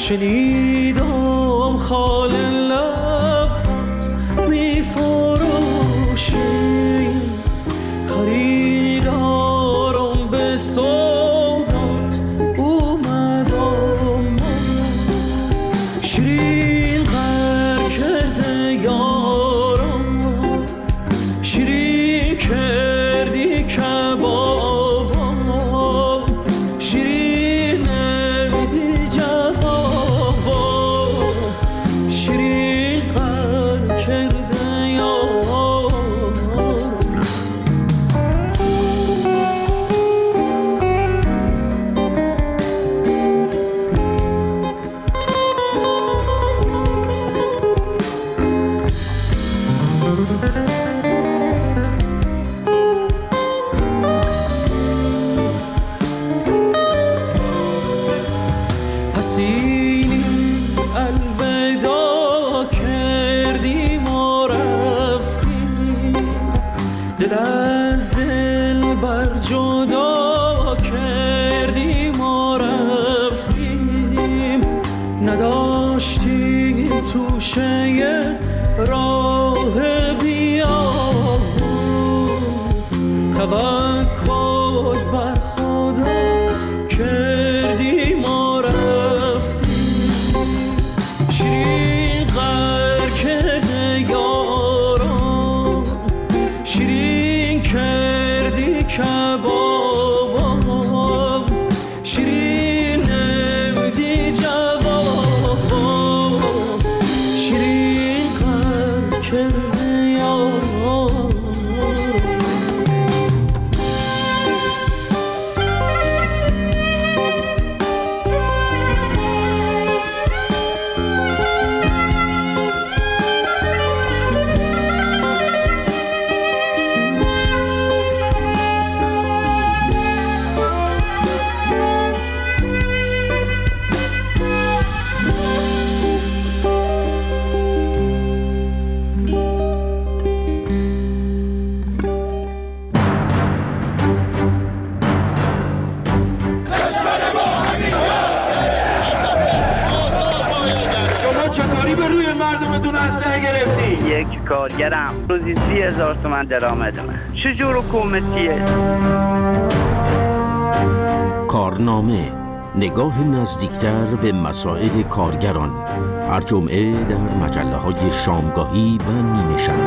شنیدم خال لب می فروشی، خریدارم به سودات اومدم. شیرین غر کرده یارم، شیرین کردی کبابم، شیرین نمیدی جوابم، شیرین غر کرده یارم. حسینی الوداع کردی ما رفتیم، دل از دل بر جدا کردی ما رفتیم. نداشتیم توشه راه بیان، توکل بر خدا کردی ما رفتیم. شیرین غر کرده یارم، شیرین کردی کبابم، شیرین نمیدی جوابم، شیرین غر کرده یارم. چطوری به روی مردمتون اسلحه گرفتی؟ یک کارگرم روزی 30,000 تومان درآمدمه. چجور حکومتیه؟ کارنامه، نگاه نزدیکتر به مسائل کارگران، هر جمعه در مجله‌های شامگاهی و نیمه شب.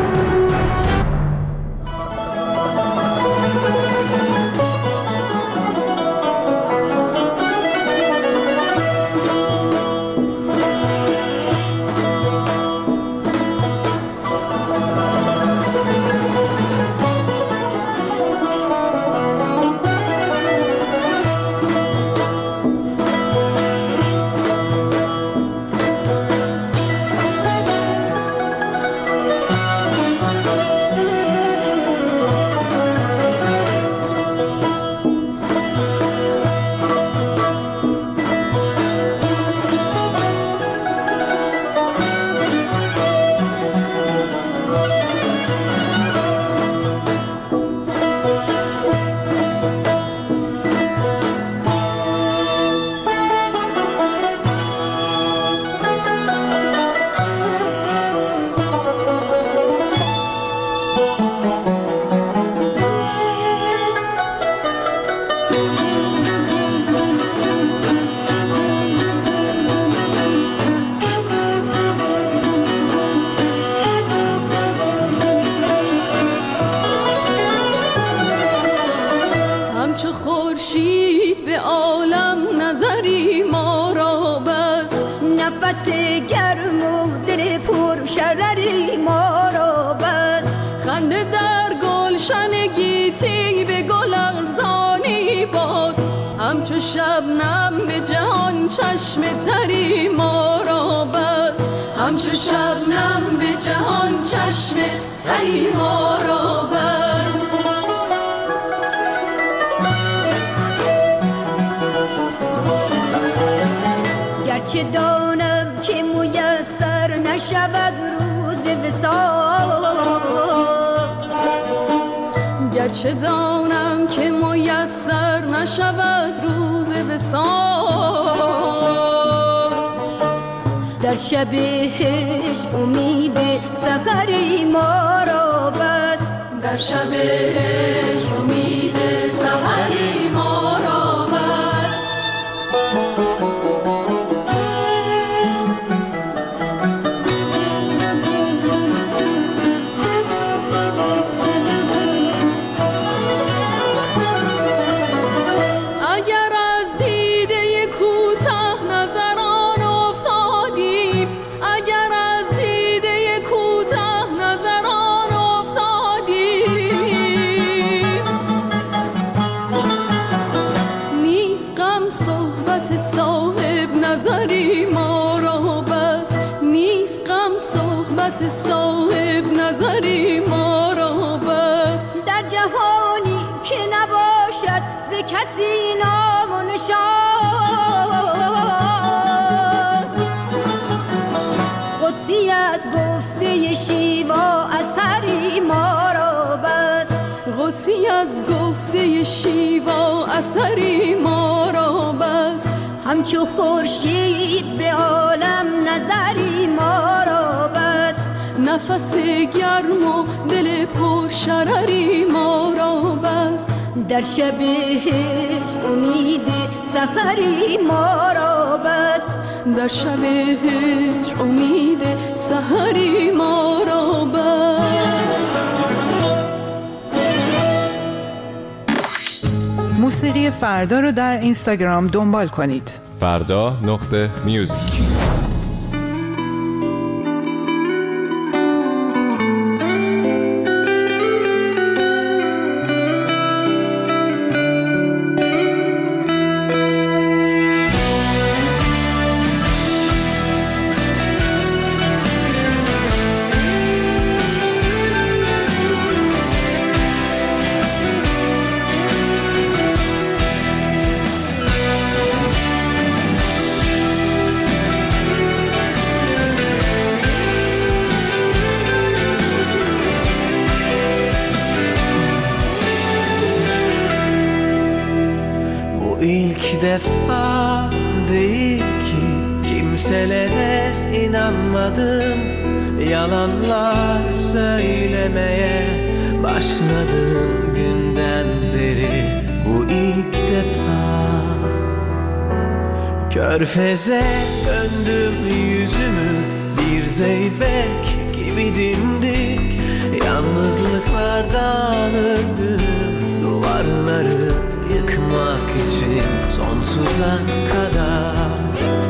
همچو خورشید به عالم نظری ما را بس، نفس گرم و دل پر شرری ما را بس. خنده در گلشن گیتی به گل ارزانی باد، همچو شبنم به جهان چشم تری ما را بس، همچو شبنم به جهان چشم تری ما را بس. گرچه دانم که میسر نشود روز وصال، گرچه دانم که میسر نشود روز وصال، در شب هجر امید سحری ما را بس، در شب هجر امید سحری ما را بس. اگر از دیده کوتاه نظران افتادیم، اگر از دیده کوتاه نظران افتادیم، نیست غم صحبت صاحب نظری ما را بس، نیست غم صحبت صاحب نظری ما را بس. در جهانی که نباشد ز کسی نام و نشان، قدسی از گفته شیوا اثری ما را بس، قدسی از گفته شیوا اثری ما را بس. همچو خورشید به عالم نظری ما را بس، نفس گرم و دل پر شرری ما را بس. در شب هجر امید سحری ما را بس، در شب هجر امید سحری ما را بس. موسیقی فردا رو در اینستاگرام دنبال کنید. فردا.میوزیک. İlk defa değil ki kimselere inanmadım, yalanlar söylemeye başladığım günden beri bu ilk defa. Körfeze döndüm yüzümü, bir zeybek gibi dimdik, yalnızlıklardan öldüm, duvarları yıkmak için sonsuza kadar.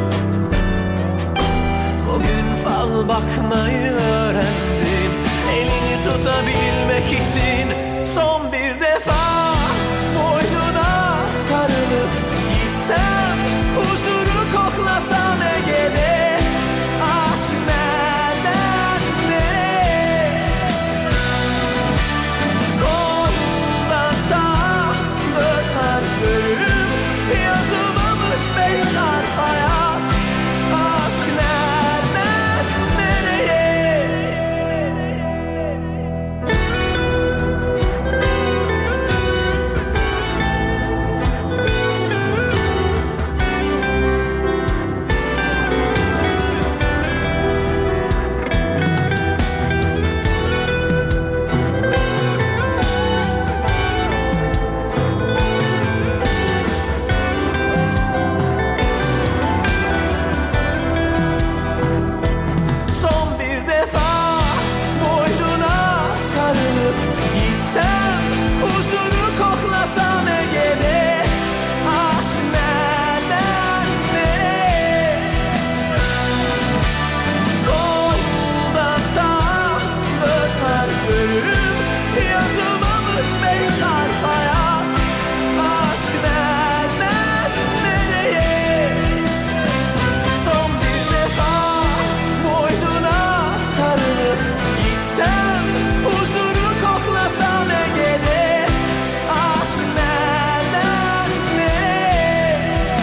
Bugün fal bakmayı öğrendim, elini tutabilmek için son bir defa boynuna sarılıp gitsem, huzuru koklasam Ege'de. Aşk nereden nereye, soldan sağa dört harf bölüm, yazılmamış beş harf hayat. Aşk nereden nereye? Son bir defa boynuna sarılıp gitsem, huzuru koklasam Ege'de. Aşk nereden nereye, soldan sağa dört harf bölüm, yazılmamış beş harf hayat. Aşk nereden nereye, son bir defa boynuna sarılıp gitsem, huzuru koklasam Ege'de. Aşk nereden nereye,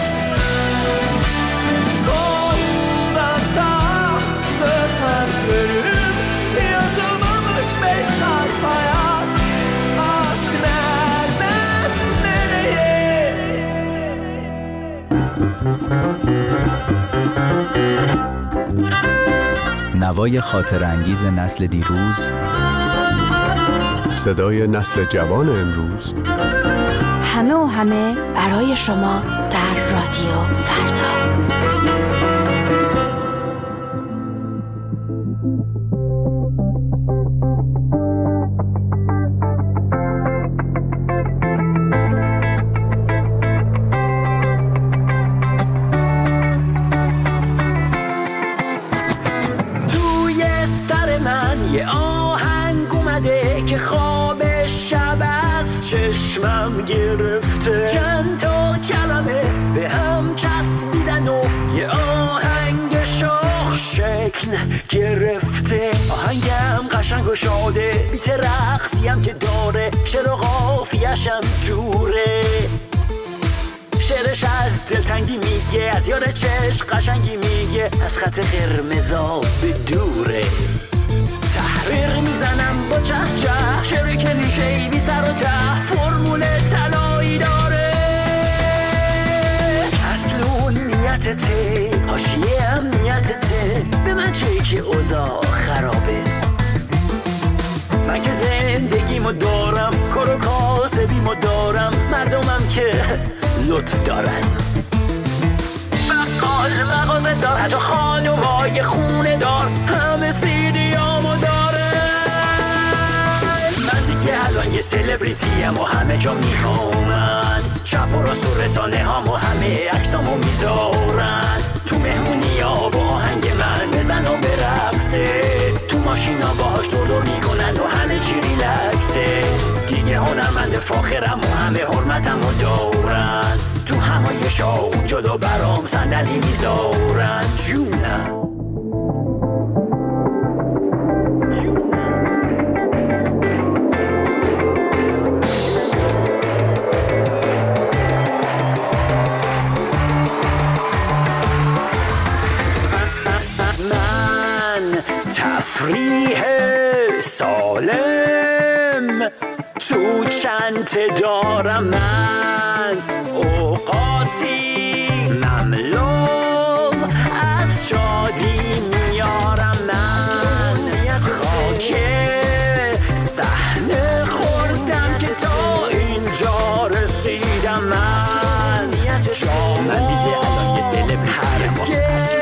soldan sağa dört harf bölüm, yazılmamış beş harf hayat. Aşk nereden nereye? نوای خاطرانگیز نسل دیروز، صدای نسل جوان امروز، همه برای شما در رادیو فردا. توی سر من یه آهنگ اومده که خواب شب از چشمم گرفته، چند تا کلمه به هم چسبیدن و یه آهنگ شاخ شکل گرفته. آهنگم قشنگ و شاده، بیت رقصیم که داره، شعر و قافیه‌شم جوره. شعرش از دلتنگی میگه، از یار چشم قشنگی میگه، از خط قرمزا به دوره. تحریر میزنم با چه چه، شعر کلیشه‌ای بی سر و ته، فرمول طلایی داره. اصل نیتته، حاشیه هم نیتته، به من چه که اوضاع خرابه. من که زندگیمو دارم، کار و کاسبیمو دارم، مردمم که لطف دارن. بقال مغازه دار، حتی خانومای خونه دار، همه سیدیامو داره. من دیگه الان یه سلبریتیم و همه جا میخوامن، چپ و راست و رسانه هامو همه عکسامو میذارن. تو مهمونی ها با آهنگ من بزن و برقصه، تو ماشینا باهاش دور میکنن و همه چی ریلکسه. دیگه هنرمند فاخرم و همه حرمتمو دارن، تو همایشا جلو برام صندلی میذارن. جونم تفریح سالم تو چنت دارم، من اوقاتی مملو از شادی میارم. من خاک صحنه خوردم که تا اینجا رسیدم. من دیگه الان یه سلبریتیم و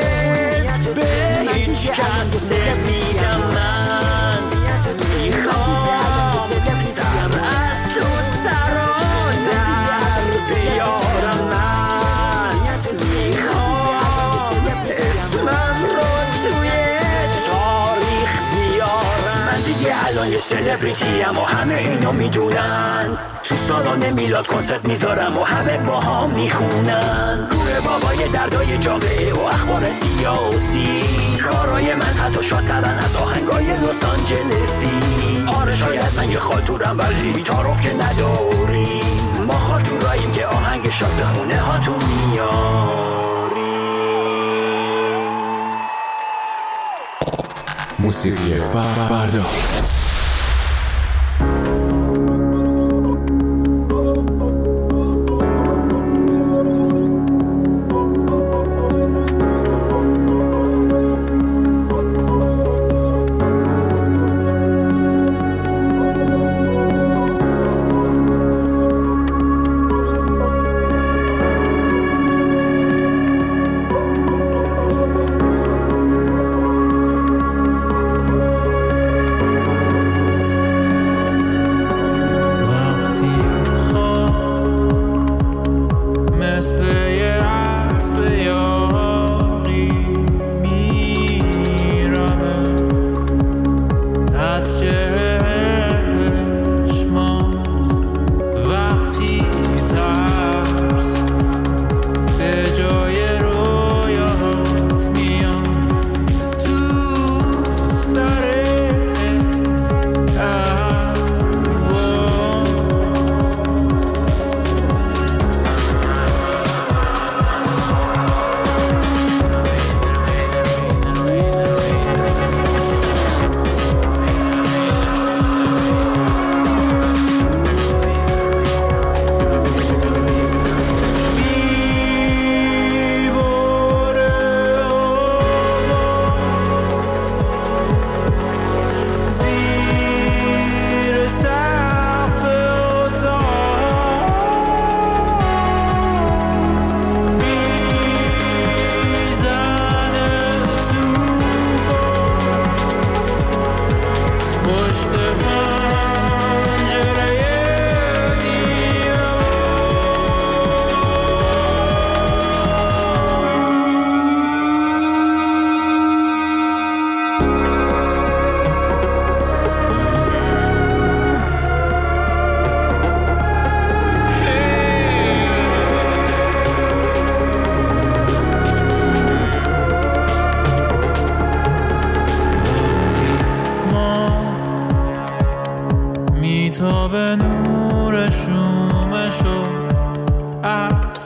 به هیچ کس نمیدم. من میخوام سر از تو سران در بیارم. من میخوام اسمم رو توی تاریخ بیارم. من دیگه الان یه سلبریتیم و همه اینو میدونن، تو سالن میلاد کنسرت میذارم و همه با هم میخونن. کوه بابای دردای جامعه و اخبار سیاسی، کارای من حتی شادترن از آهنگای لس آنجلسی. آره شاید من یه خاطورم ولی تعارف که نداریم، ما خاطوراییم که آهنگ شاد به خونه هاتون میاریم. موسیقی فردا.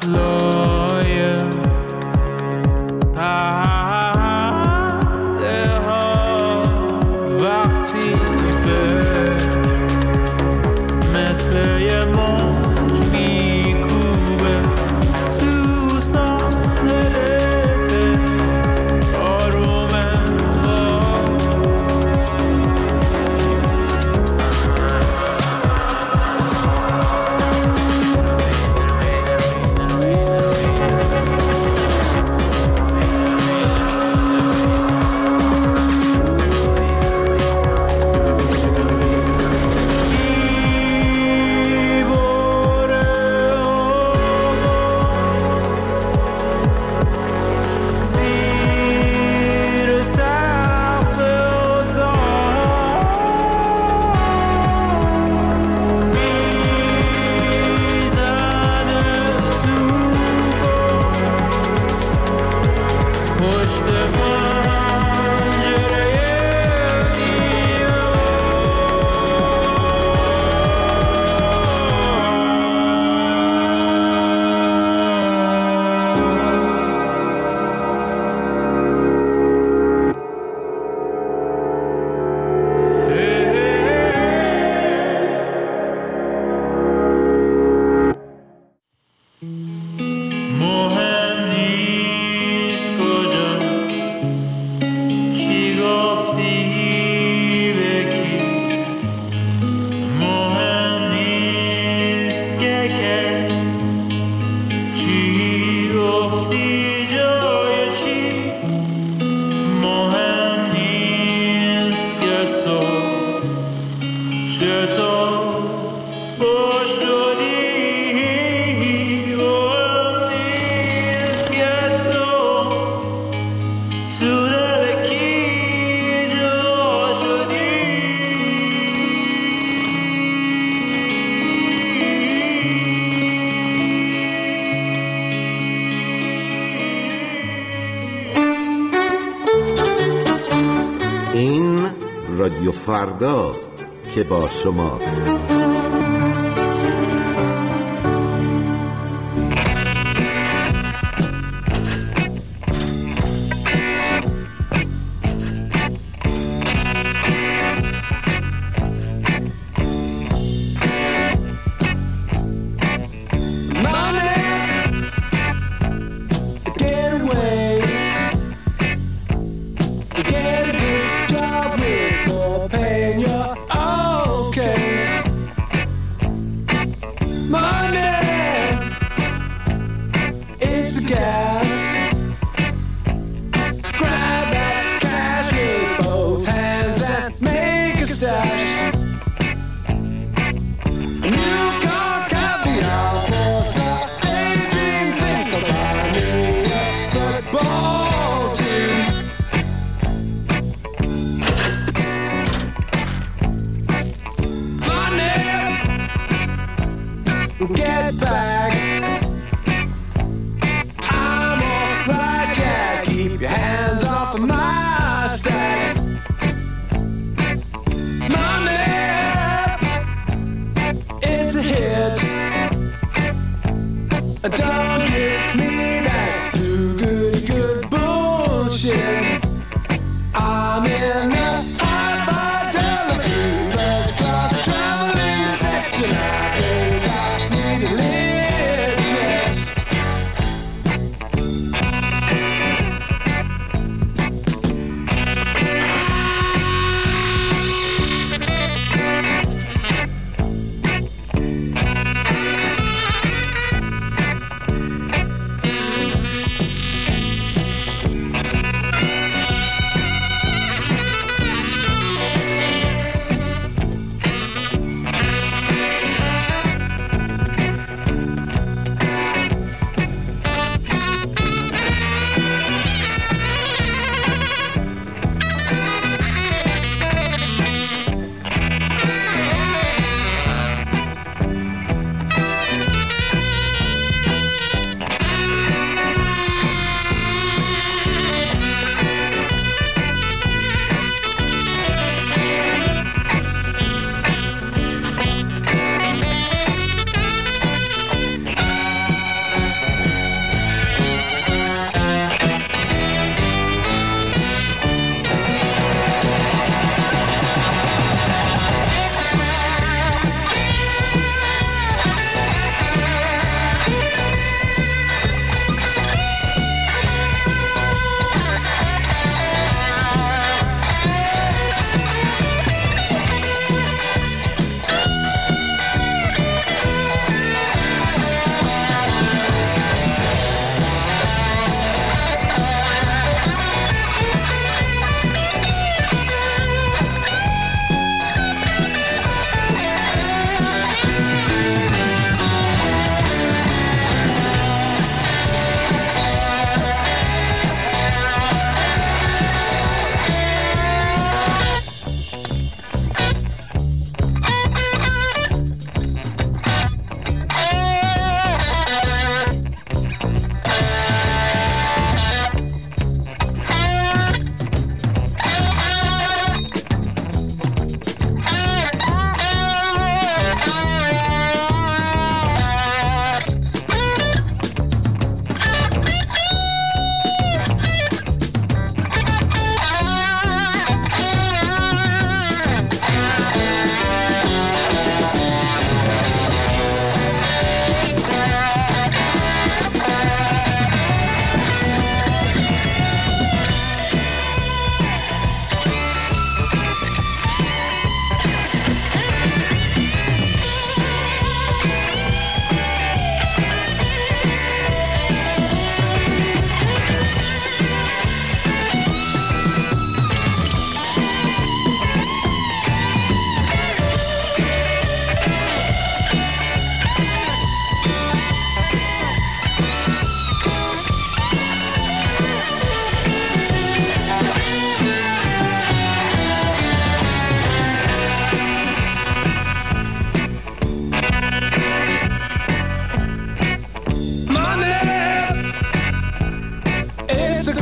فصلای پرده ها وقتی فست مثل یه موج میکوبه تو ساحل آروم خواب این رادیو فرداست که با شماست.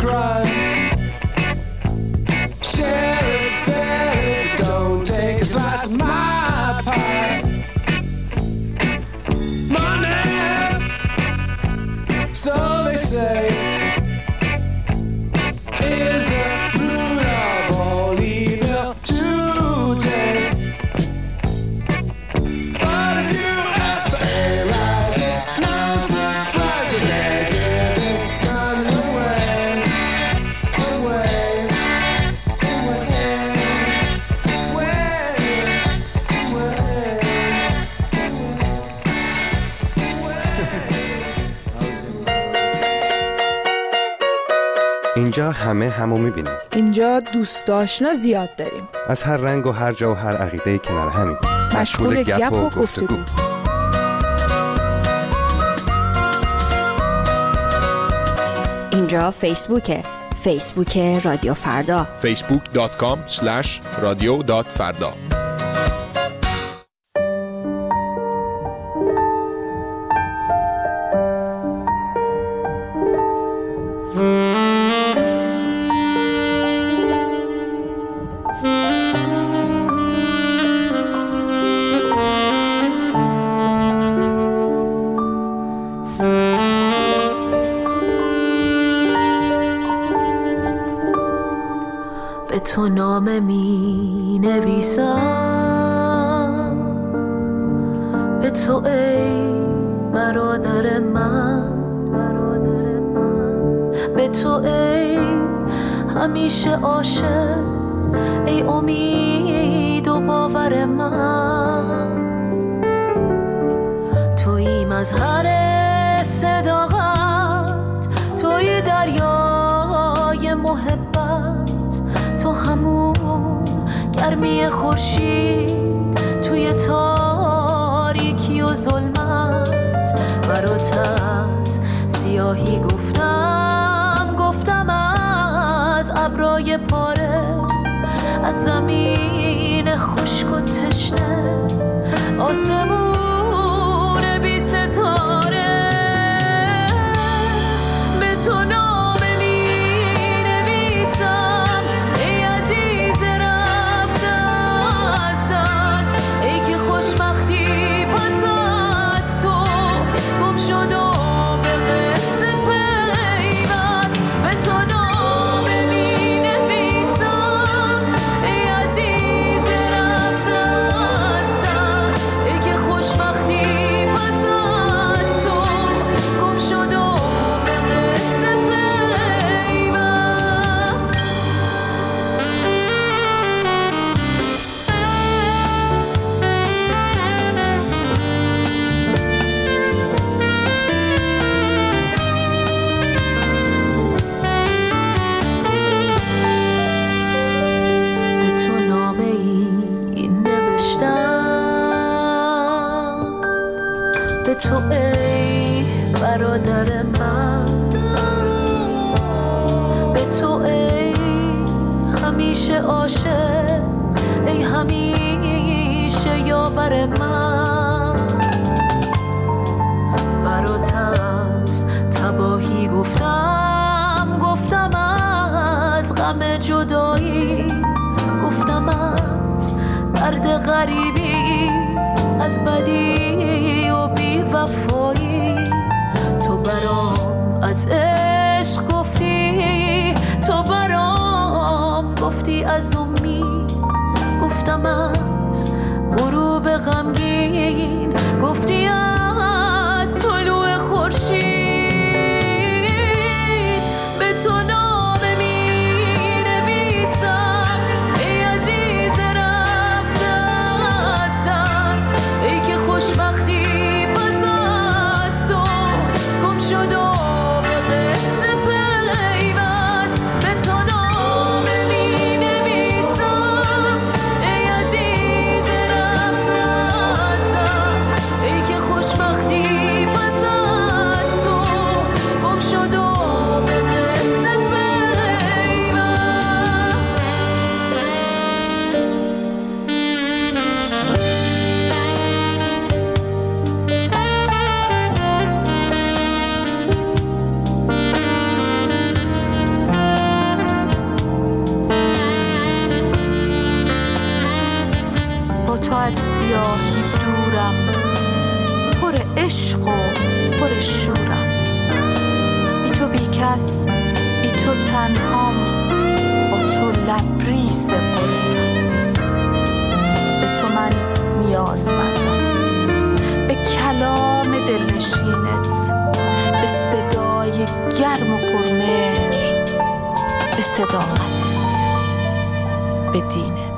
cry. Share it, fair it, don't take a slice of my pie. Money, so they say, is the root of all evil today. But if you ask for a rise, it's no surprise that they're giving none away, away, اینجا همه همو میبینیم. اینجا دوست آشنا زیاد داریم. از هر رنگ و هر جا و هر عقیده کنار همین. مشغول گپ و گفتگو. اینجا فیسبوکه. فیسبوک رادیو فردا. facebook.com/radio.farda. به تو نامه می نویسم، به تو ای برادر من، به تو ای همیشه عاشق، ای امید و باور من. تویی مظهر صداقت، تویی دریای محبت، تو همون گرمی خورشید توی تاریکی و ظلمت. برات از سیاهی گفتم از ابرای پاره، از زمین خشک و تشنه، آسمون بی ستاره. به تو نامه می نویسم، ای عزیز رفته از دست، ای که خوشبختی پس از تو گم شد و به قصه پیوست. به تو نامه می نویسم، ای عزیز رفته از دست، ای که خوشبختی پس از تو گم شد و به قصه پیوست. به تو نامه ای نوشتم، به تو ای برادر من، به تو ای همیشه عاشق، ای همیشه یاور من. برات از تباهی گفتم از غم جدایی، گفتم از درد غریبی، از بدی و بی وفایی. تو برام از عشق گفتی، تو برام گفتی از امید، گفتم از غروب غمگین، گفتی از طلوع خورشید. به تو نامه می نویسم، ای عزیز رفته از دست، ای که خوشبختی پس از تو گم شد و به قصه پیوست. به تو نامه می نویسم، ای عزیز رفته از دست، ای که خوشبختی پس از تو گم شد و به قصه پیوست. پس بی تو تنهام، با تو لبریز بودم. به تو من نیازمندم، به کلام دلنشینت، به صدای گرم و پرمهر، به صداقتت، به دینت.